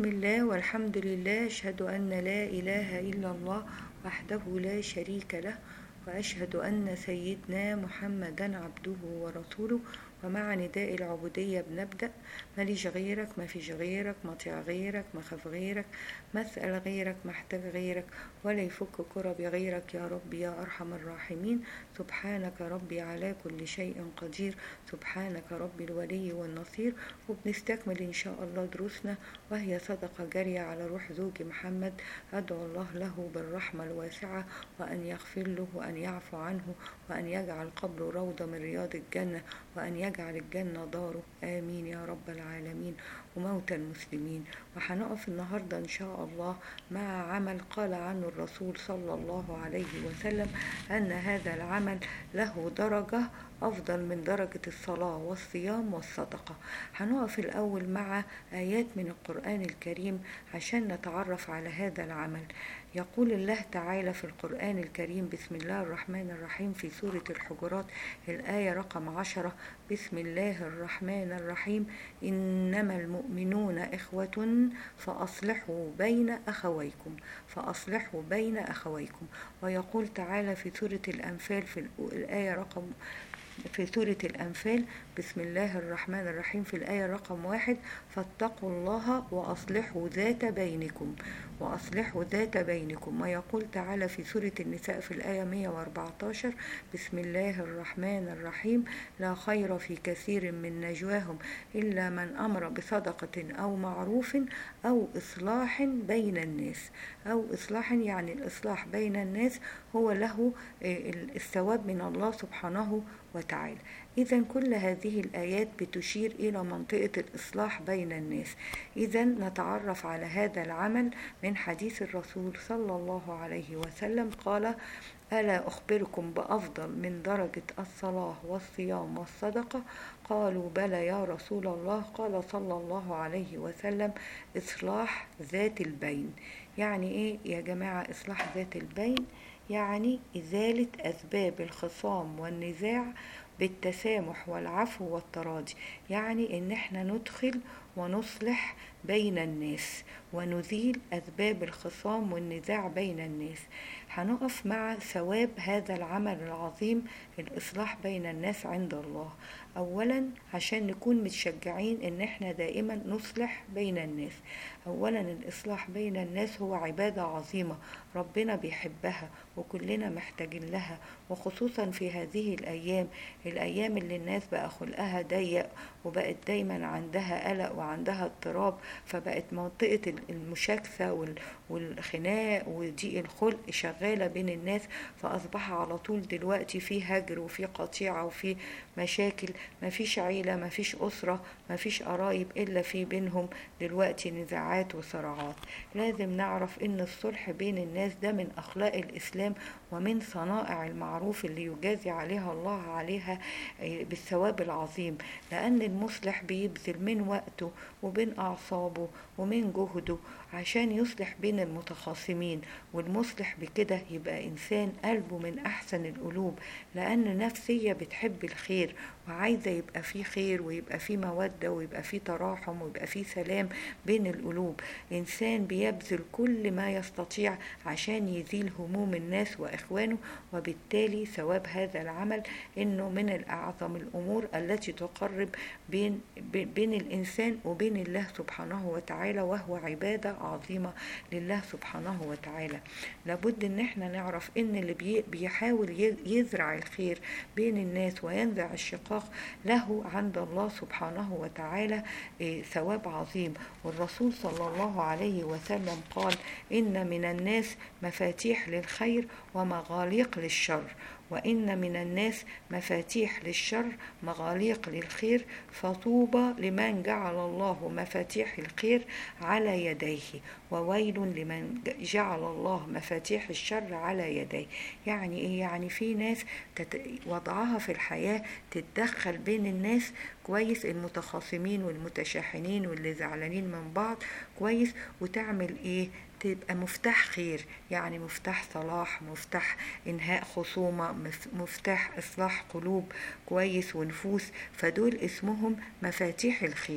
بسم الله والحمد لله، أشهد أن لا إله إلا الله وحده لا شريك له، وأشهد أن سيدنا محمدا عبده ورسوله. ومع نداء العبودية بنبدأ: ماليش غيرك، ما فيش غيرك، مطيع غيرك، مخاف غيرك، مسأل غيرك، محتاج غيرك، ولا يفك كرب غيرك يا رب يا أرحم الراحمين. سبحانك ربي على كل شيء قدير، سبحانك ربي الولي والنصير. وبنستكمل إن شاء الله دروسنا، وهي صدقة جارية على روح زوجي محمد. أدعو الله له بالرحمة الواسعة، وأن يغفر له، وأن يعفو عنه، وأن يجعل قبره روضة من رياض الجنة، وأن يجعل الجنة داره، آمين يا رب العالمين. وموتى المسلمين. وهنقف النهاردة إن شاء الله مع عمل قال عنه الرسول صلى الله عليه وسلم أن هذا العمل له درجة أفضل من درجة الصلاة والصيام والصدقة. هنقف الأول مع آيات من القرآن الكريم عشان نتعرف على هذا العمل. يقول الله تعالى في القرآن الكريم: بسم الله الرحمن الرحيم، في سورة الحجرات الآية رقم 10: بسم الله الرحمن الرحيم، إنما المؤمنون إخوة فأصلحوا بين أخويكم. ويقول تعالى في سورة الأنفال في سورة الأنفال: بسم الله الرحمن الرحيم، في الآية رقم 1: فاتقوا الله وأصلحوا ذات بينكم. ويقول تعالى في سورة النساء في الآية 114: بسم الله الرحمن الرحيم، لا خير في كثير من نجواهم إلا من أمر بصدقة أو معروف أو إصلاح بين الناس. يعني الإصلاح بين الناس هو له الثواب من الله سبحانه وتعالى. إذن كل هذه الآيات بتشير إلى منطقة الإصلاح بين الناس. إذن نتعرف على هذا العمل من حديث الرسول صلى الله عليه وسلم قال: ألا أخبركم بأفضل من درجة الصلاة والصيام والصدقة؟ قالوا: بلى يا رسول الله. قال صلى الله عليه وسلم: إصلاح ذات البين. يعني إيه يا جماعة إصلاح ذات البين؟ يعني إزالة أسباب الخصام والنزاع بالتسامح والعفو والتراضي. يعني إن احنا ندخل ونصلح بين الناس ونزيل أسباب الخصام والنزاع بين الناس. هنقف مع ثواب هذا العمل العظيم، الإصلاح بين الناس عند الله. أولا عشان نكون متشجعين إن احنا دائما نصلح بين الناس. أولا الإصلاح بين الناس هو عبادة عظيمة ربنا بيحبها وكلنا محتاجين لها، وخصوصا في هذه الأيام اللي الناس بقى خلقها ضيق، وبقت دايما عندها قلق وعندها اضطراب، فبقت منطقة المشاكسة والخناق وضيق الخلق شغالة بين الناس، فأصبح على طول دلوقتي في هجر وفي قطيعة وفي مشاكل. مفيش عيلة، مفيش أسرة، مفيش قرايب إلا في بينهم دلوقتي نزاعات وصراعات. لازم نعرف إن الصلح بين الناس ده من أخلاق الإسلام ومن صنائع المعروف اللي يجازي عليها الله عليها بالثواب العظيم، لأن المصلح بيبذل من وقته وبين أعصابه ومن جهده عشان يصلح بين المتخاصمين. والمصلح بكده يبقى إنسان قلبه من أحسن القلوب، لأن نفسية بتحب الخير وعايزة يبقى فيه خير ويبقى فيه مودة ويبقى فيه تراحم ويبقى فيه سلام بين القلوب. إنسان بيبذل كل ما يستطيع عشان يزيل هموم الناس وإخوانه، وبالتالي ثواب هذا العمل إنه من الأعظم الأمور التي تقرب بين الإنسان وبين الله سبحانه وتعالى، وهو عبادة عظيمة لله سبحانه وتعالى. لابد إن احنا نعرف إن اللي بيحاول يزرع الخير بين الناس وينزع الشقاق له عند الله سبحانه وتعالى ثواب عظيم. والرسول صلى الله عليه وسلم قال: إن من الناس مفاتيح للخير ومغاليق للشر، وإن من الناس مفاتيح للشر مغاليق للخير، فطوبى لمن جعل الله مفاتيح الخير على يديه، وويل لمن جعل الله مفاتيح الشر على يديه. يعني إيه؟ يعني في ناس وضعها في الحياة تتدخل بين الناس كويس، المتخاصمين والمتشاحنين واللي زعلانين من بعض كويس، وتعمل إيه؟ تبقى مفتاح خير، يعني مفتاح صلاح، مفتاح انهاء خصومة، مفتاح اصلاح قلوب كويس ونفوس. فدول اسمهم مفاتيح الخير.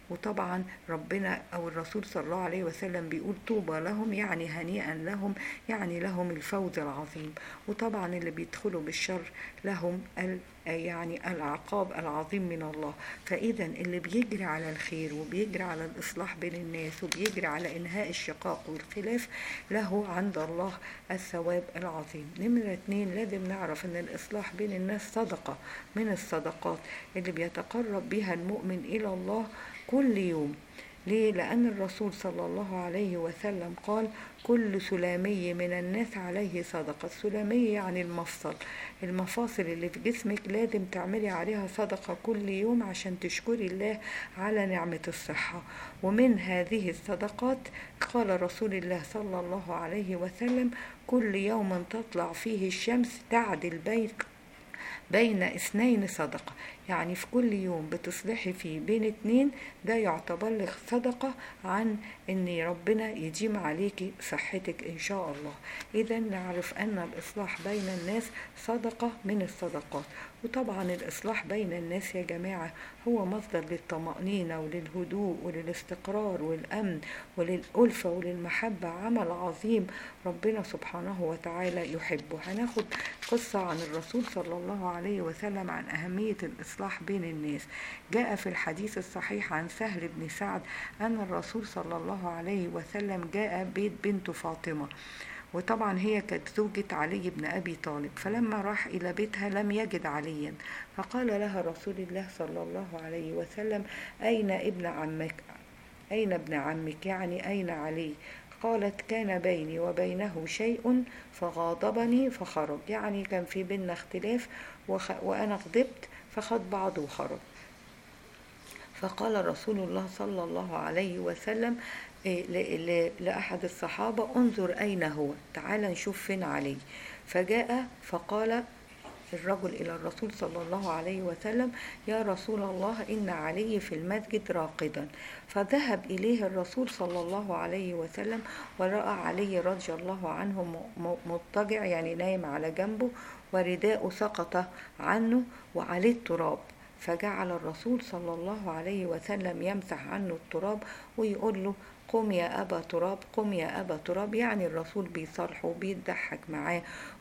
وطبعا ربنا أو الرسول صلى الله عليه وسلم بيقول طوبى لهم، يعني هنيئا لهم، يعني لهم الفوز العظيم. وطبعا اللي بيدخلوا بالشر لهم يعني العقاب العظيم من الله. فإذا اللي بيجري على الخير وبيجري على الإصلاح بين الناس وبيجري على إنهاء الشقاق والخلاف له عند الله الثواب العظيم. نمرة 2، لازم نعرف إن الإصلاح بين الناس صدقة من الصدقات اللي بيتقرب بها المؤمن إلى الله كل يوم. ليه؟ لأن الرسول صلى الله عليه وسلم قال كل سلامي من الناس عليه صدقة. السلامي يعني المفاصل اللي في جسمك لازم تعملي عليها صدقة كل يوم عشان تشكري الله على نعمة الصحة. ومن هذه الصدقات قال رسول الله صلى الله عليه وسلم كل يوم تطلع فيه الشمس تعدل بين اثنين صدقة، يعني في كل يوم بتصلحي فيه بين اتنين، ده يعتبر لك صدقة عن ان ربنا يديم عليكي صحتك ان شاء الله. اذا نعرف ان الاصلاح بين الناس صدقة من الصدقات. وطبعا الاصلاح بين الناس يا جماعة هو مصدر للطمأنينة وللهدوء وللاستقرار والامن وللألفة وللمحبة، عمل عظيم ربنا سبحانه وتعالى يحبه. هناخد قصة عن الرسول صلى الله عليه وسلم عن أهمية الإصلاح بين الناس. جاء في الحديث الصحيح عن سهل بن سعد أن الرسول صلى الله عليه وسلم جاء بيت بنت فاطمة، وطبعا هي كانت زوجة علي بن أبي طالب. فلما راح إلى بيتها لم يجد عليا، فقال لها رسول الله صلى الله عليه وسلم أين ابن عمك؟ أين ابن عمك؟ يعني أين علي؟ قالت كان بيني وبينه شيء فغاضبني فخرج، يعني كان في بيننا اختلاف وأنا غضبت فخد بعضه وخرج. فقال رسول الله صلى الله عليه وسلم لأحد الصحابة انظر أين هو، تعال نشوف فين علي. فجاء فقال الرجل إلى الرسول صلى الله عليه وسلم يا رسول الله إن علي في المسجد راقدا. فذهب إليه الرسول صلى الله عليه وسلم ورأى علي رضي الله عنه مضطجع، يعني نايم على جنبه، ورداء سقط عنه وعليه التراب. فجعل الرسول صلى الله عليه وسلم يمسح عنه التراب ويقول له قم يا أبا تراب، قم يا أبا تراب، يعني الرسول بيصالحه وبيضحك معاه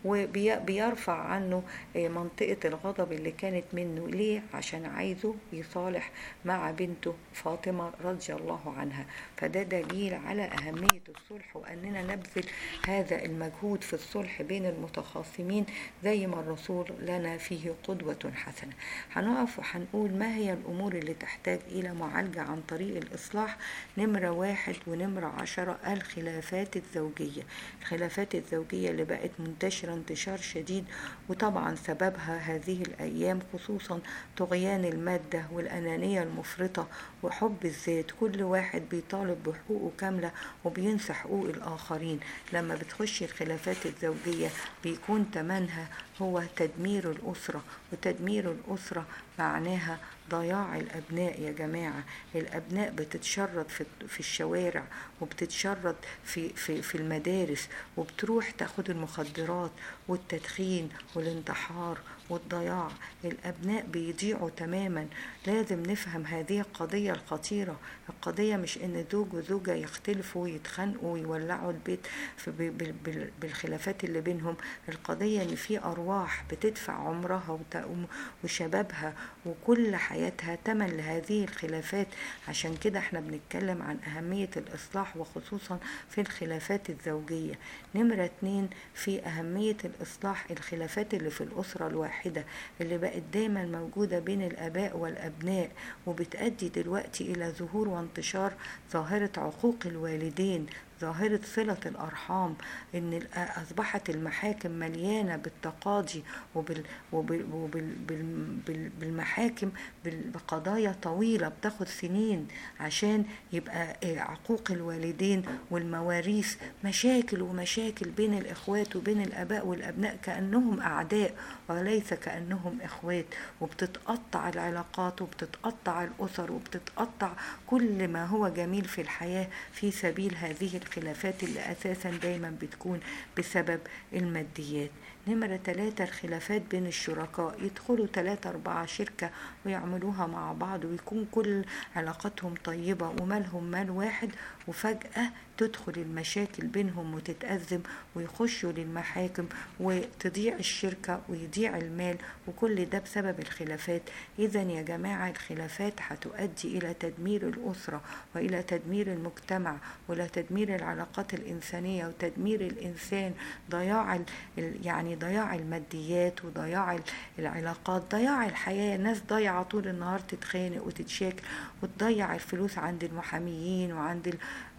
وبيرفع عنه منطقة الغضب اللي كانت منه. ليه؟ عشان عايزه يصالح مع بنته فاطمة رضي الله عنها. فده دليل على أهمية الصلح وأننا نبذل هذا المجهود في الصلح بين المتخاصمين زي ما الرسول لنا فيه قدوة حسنة. هنقف وهنقول ما هي الأمور اللي تحتاج إلى معالجة عن طريق الإصلاح. نمرة 1 ونمرة 10 الخلافات الزوجية. الخلافات الزوجية اللي بقت منتشرة انتشار شديد، وطبعا سببها هذه الأيام خصوصا طغيان المادة والأنانية المفرطة وحب الذات. كل واحد بيطالب بحقوقه كاملة وبينسى حقوق الآخرين. لما بتخش الخلافات الزوجية بيكون تمنها هو تدمير الأسرة، وتدمير الأسرة معناها ضياع الأبناء. يا جماعة الأبناء بتتشرد في الشوارع وبتتشرد في المدارس، وبتروح تاخد المخدرات والتدخين والانتحار والضياع. الأبناء بيضيعوا تماما. لازم نفهم هذه القضية الخطيرة. القضية مش إن زوج وزوجة يختلفوا ويتخانقوا ويولعوا البيت بالخلافات اللي بينهم. القضية إن في أرواح بتدفع عمرها وشبابها وكل حياتها تمن لهذه الخلافات. عشان كده احنا بنتكلم عن أهمية الإصلاح وخصوصا في الخلافات الزوجية. نمرة 2 في أهمية الإصلاح الخلافات اللي في الأسرة الواحدة اللي بقت دايما موجودة بين الآباء والأبناء، وبتؤدي دلوقتي إلى ظهور وانتشار ظاهرة عقوق الوالدين، ظاهرة صلة الأرحام. إن أصبحت المحاكم مليانة بالتقاضي بالمحاكم بقضايا طويلة بتاخد سنين عشان يبقى عقوق الوالدين والمواريث. مشاكل ومشاكل بين الإخوات وبين الآباء والأبناء كأنهم أعداء وليس كأنهم إخوات، وبتتقطع العلاقات وبتتقطع الأسر وبتتقطع كل ما هو جميل في الحياة في سبيل هذه الخلافات اللي أساسا دايما بتكون بسبب الماديات. نمرة 3 الخلافات بين الشركاء، يدخلوا 3-4 شركة ويعملوها مع بعض ويكون كل علاقتهم طيبة ومالهم مال واحد، وفجأة تدخل المشاكل بينهم وتتأزم ويخشوا للمحاكم وتضيع الشركة ويضيع المال، وكل ده بسبب الخلافات. إذا يا جماعة الخلافات هتؤدي إلى تدمير الأسرة وإلى تدمير المجتمع وإلى تدمير العلاقات الإنسانية وتدمير الإنسان، يعني ضياع الماديات وضياع العلاقات، ضياع الحياة. ناس ضيعة طول النهار تتخانق وتتشاكل وتضيع الفلوس عند المحاميين وعند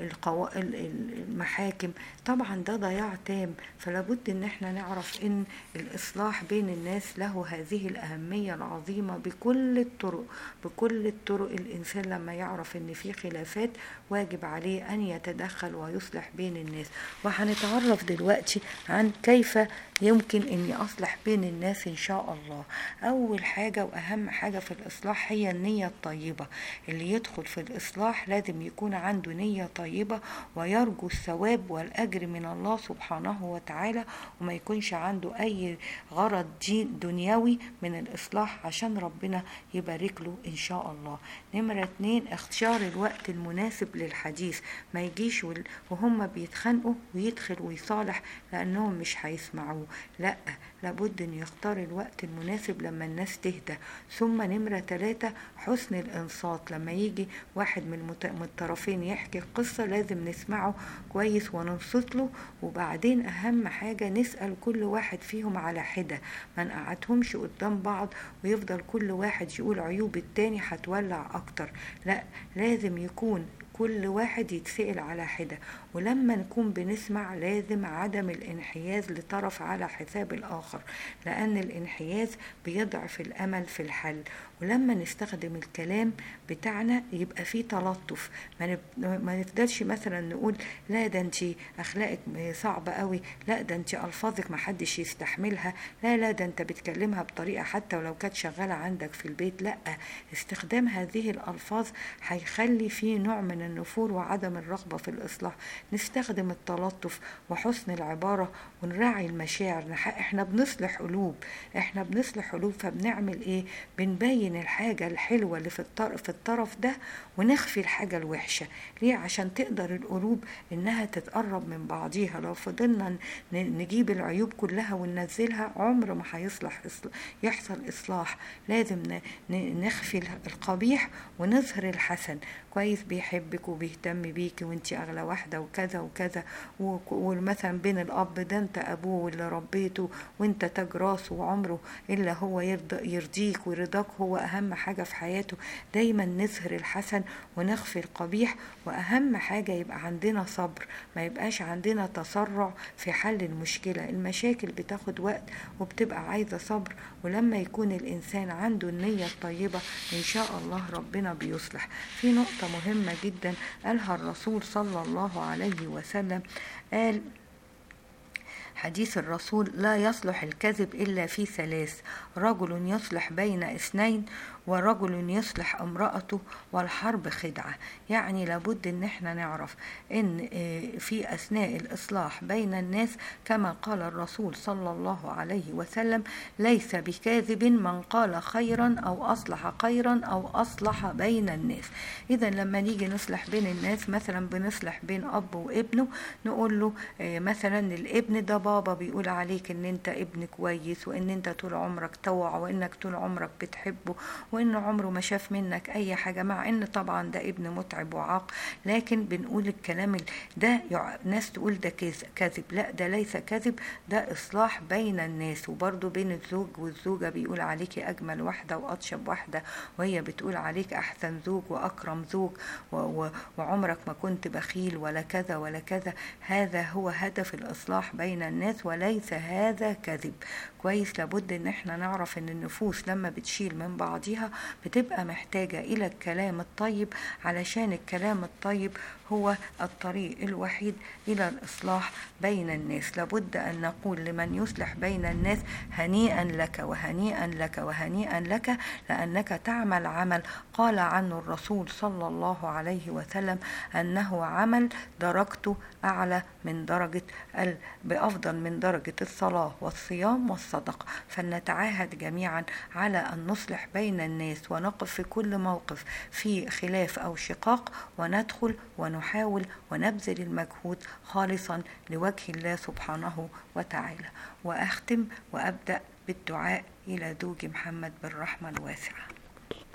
المحاكم، طبعا ده ضياع تام. فلابد ان احنا نعرف ان الاصلاح بين الناس له هذه الاهمية العظيمة بكل الطرق. بكل الطرق الانسان لما يعرف ان في خلافات واجب عليه ان يتدخل ويصلح بين الناس. وهنتعرف دلوقتي عن كيف يمكن اني اصلح بين الناس ان شاء الله. اول حاجة واهم حاجة في الاصلاح هي النية الطيبة. اللي يدخل في الاصلاح لازم يكون عنده نية طيبة ويرجو الثواب والاجر من الله سبحانه وتعالى، وما يكونش عنده اي غرض دنيوي من الاصلاح عشان ربنا يبارك له ان شاء الله. نمرة 2 اختيار الوقت المناسب للحديث. ما يجيش وهم بيتخانقوا ويدخل ويصالح لانهم مش هيسمعوه، لا، لابد ان يختار الوقت المناسب لما الناس تهدى. ثم نمرة 3 حسن الانصات. لما يجي واحد من الطرفين يحكي القصة لازم نسمعه كويس وننصت له، وبعدين اهم حاجة نسأل كل واحد فيهم على حدة، ما نقعدهمش قدام بعض ويفضل كل واحد يقول عيوب التاني هتولع اكتر، لا، لازم يكون كل واحد يتسأل على حدة. ولما نكون بنسمع لازم عدم الانحياز لطرف على حساب الآخر، لأن الانحياز بيضعف الأمل في الحل. ولما نستخدم الكلام بتاعنا يبقى فيه تلطف، ما نفضلش مثلا نقول لا ده انت أخلاقك صعبة قوي، لا ده انت ألفاظك ما حدش يستحملها، لا ده انت بتكلمها بطريقة حتى ولو كانت شغالة عندك في البيت. لا، استخدام هذه الألفاظ هيخلي فيه نوع من النفور وعدم الرغبة في الإصلاح. نستخدم التلطف وحسن العبارة ونراعي المشاعر. احنا بنصلح قلوب، فبنعمل ايه؟ بنبين الحاجة الحلوة اللي في الطرف ده ونخفي الحاجة الوحشة. ليه؟ عشان تقدر القلوب انها تتقرب من بعضيها. لو فضلنا نجيب العيوب كلها وننزلها عمر ما يحصل إصلاح. لازم نخفي القبيح ونظهر الحسن. كويس، بيحبك وبيهتم بيك وانتي اغلى واحدة وكذا وكذا، ومثلا بين الاب ده انت ابوه واللي ربيته وانت تاج راسه وعمره الا هو يرضيك ورضاك هو اهم حاجة في حياته. دايما نظهر الحسن ونخفي القبيح. واهم حاجة يبقى عندنا صبر، ما يبقاش عندنا تسرع في حل المشكلة. المشاكل بتاخد وقت وبتبقى عايزة صبر، ولما يكون الانسان عنده النية الطيبة ان شاء الله ربنا بيصلح. في نقطة مهمة جدا قالها الرسول صلى الله عليه وسلم، قال حديث الرسول: لا يصلح الكذب إلا في 3: رجل يصلح بين 2، ورجل يصلح امرأته، والحرب خدعة. يعني لابد ان احنا نعرف ان في اثناء الاصلاح بين الناس كما قال الرسول صلى الله عليه وسلم: ليس بكاذب من قال خيرا او اصلح خيرا او اصلح بين الناس. اذا لما نيجي نصلح بين الناس، مثلا بنصلح بين اب وابنه، نقول له مثلا الابن ده بابا بيقول عليك ان انت ابن كويس وان انت طول عمرك توع وانك طول عمرك بتحبه وانه عمره ما شاف منك اي حاجة، مع ان طبعا ده ابن متعب وعاق، لكن بنقول الكلام ده ناس تقول ده كذب. لا، ده ليس كذب، ده اصلاح بين الناس. وبرضو بين الزوج والزوجة، بيقول عليك اجمل واحدة واطيب واحدة، وهي بتقول عليك احسن زوج واكرم زوج وعمرك ما كنت بخيل ولا كذا ولا كذا. هذا هو هدف الاصلاح بين الناس وليس هذا كذب. كويس، لابد ان احنا نعرف ان النفوس لما بتشيل من بعضها بتبقى محتاجة الى الكلام الطيب، علشان الكلام الطيب هو الطريق الوحيد إلى الإصلاح بين الناس. لابد أن نقول لمن يصلح بين الناس هنيئا لك وهنيئا لك وهنيئا لك، لأنك تعمل عمل قال عنه الرسول صلى الله عليه وسلم أنه عمل درجته أعلى من بأفضل من درجة الصلاة والصيام والصدقة. فلنتعاهد جميعا على أن نصلح بين الناس ونقف في كل موقف في خلاف أو شقاق، وندخل ونحاول ونبذل المجهود خالصا لوجه الله سبحانه وتعالى. وأختم وأبدأ بالدعاء إلى زوج محمد بالرحمة الواسعة.